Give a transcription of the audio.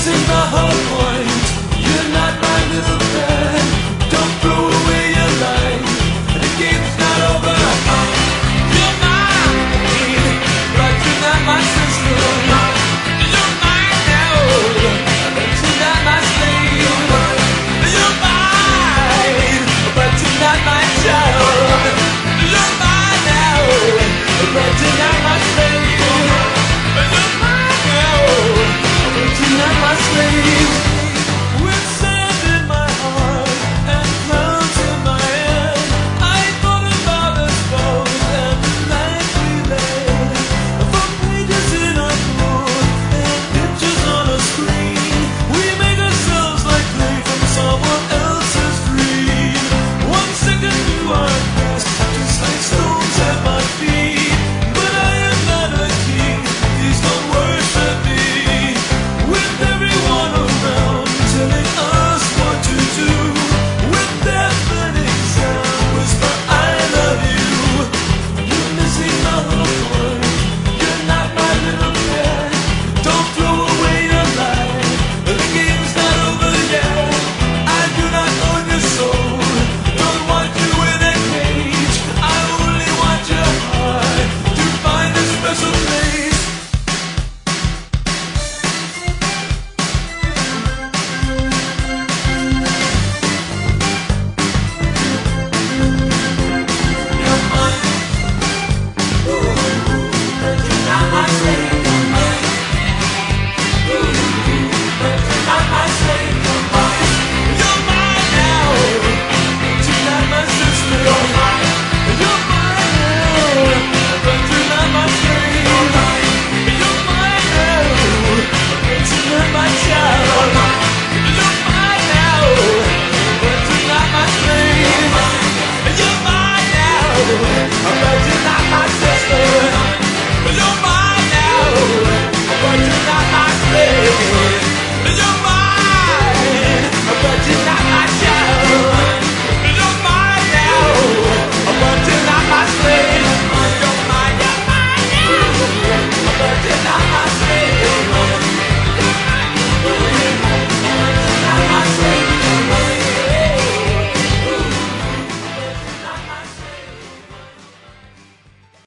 missing the whole point. You're not my little pet. Don't throw away your life. The game's not over. You're mine, but you're not my sister. You're mine now, but you're not my slave. You're mine, but you're not my child. You're mine now, but you're not my slave. You're mine now, but you're not my slave. With sand in my heart and clouds in my head, I thought about us both and the life we led. For pages in a book and pictures on a screen, we make ourselves like play from someone else's dream. 1 second you are past, just like stones at my feet. But I am not a king, please don't worship me. With everyone around telling us what to do, with deafening sound whisper I love you. You're missing the whole point. You're not my little pet. Don't throw away your life. The game's not over yet. I do not own your soul. Don't want you in a cage. I only want your heart to find a special place. You're mine. Ooh, but you're not my slave. You're mine. Ooh, but you're not my slave. You're mine. You're mine now, but you're not my sister. You're mine. You're mine now, but you're not my slave. You're mine. You're mine now, but you're not my child. You're mine. You're mine now, but you're not my slave. You're mine now, but you're not my slave.